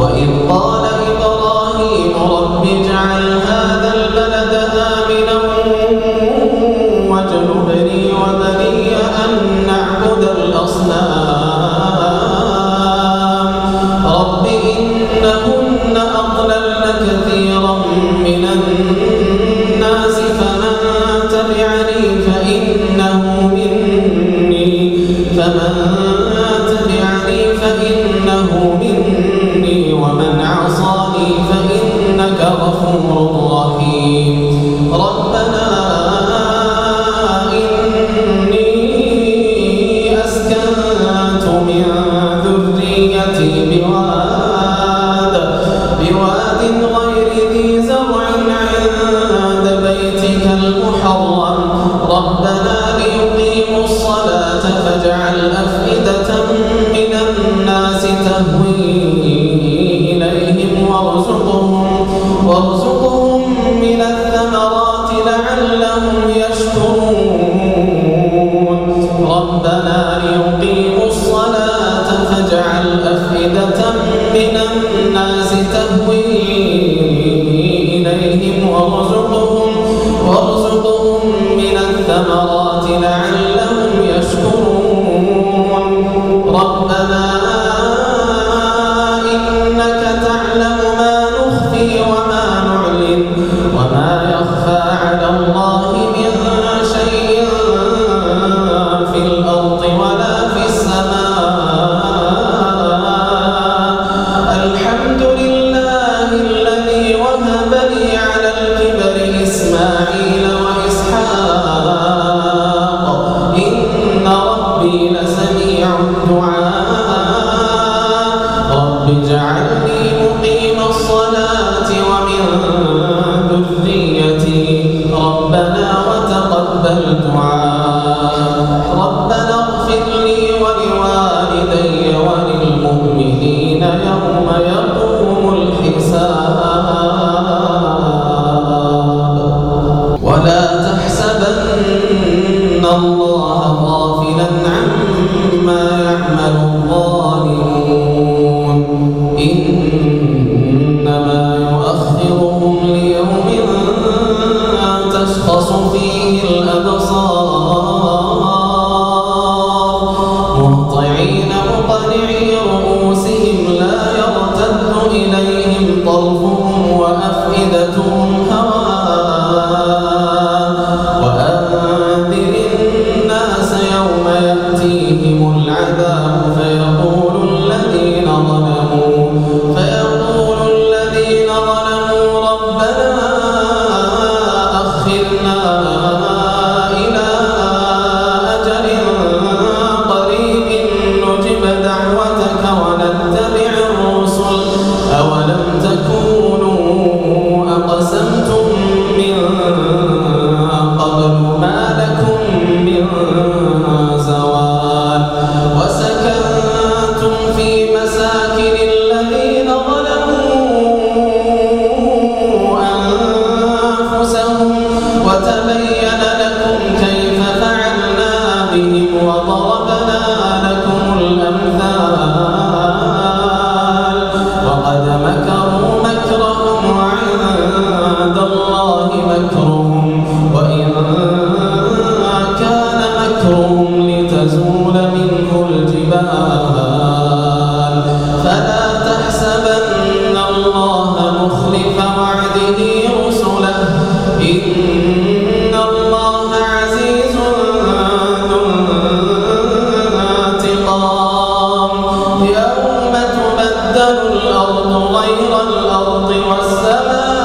وإذ قال إبراهيم رب اجعل هذا البلد آمنا واجنبني وبني أن نعبد الأصنام رب إنهن أضللن كثيرا من الناس فمن تبعني فإنه مني ومن عصاني فإنك غفور رحيم ربنا إني أسكنت من ذريتي بواد غير ذي زرع عند بيتك المحرم ربنا ليقيموا الصلاة فاجعل أفئدة من الناس تهوي إليهم وارزقهم من الثمرات لعلهم يشكرون ربنا ليقيموا الصلاة فاجعل أفئدة من الناس تهوي إليهم وارزقهم من الثمرات لعلهم يشكرون ربنا إنك تعلم ما نخفي وما نعلن وما يخفى على الله من شيء في الأرض ولا في السماء الحمد لله الذي وهب لي على الكبر إسماعيل وإسحاق إن ربي لسميع الدعاء رب اجعلني مقيم الصلاة ومن ذريتي ربنا وتقبل دعاء ربنا اغفر لي ولوالدي وللمؤمنين يوم يقوم الحساب ولا تحسبن الله غافلا عما يعمل الظالمون إنما يؤخرهم ليوم تشخص فيه الأبصار مهطعين مقنعي رؤوسهم لا يرتد إليهم طرفهم وأفئدتهم هواء وأنذر الناس يوم يأتيهم العذاب فيقول الذين ظلموا ربنا أخرنا إلى أجل قريب نجب دعوتك ونتبع الرسل أولم تكونوا أقسمتم من قبل ما لكم من زوال وسكنتم في مساكن الذين ظلموا أنفسهم وتبين لكم كيف فعلنا بهم وضربنا لكم الأمثال وقد مكروا مكرهم وعند الله مكرهم وإن كان مكرهم لتزول منه الجبال فلا تحسبن الله مخلف وعده رسله إن الله عزيز ذو انتقام يوم تبدل الأرض غير الأرض والسماء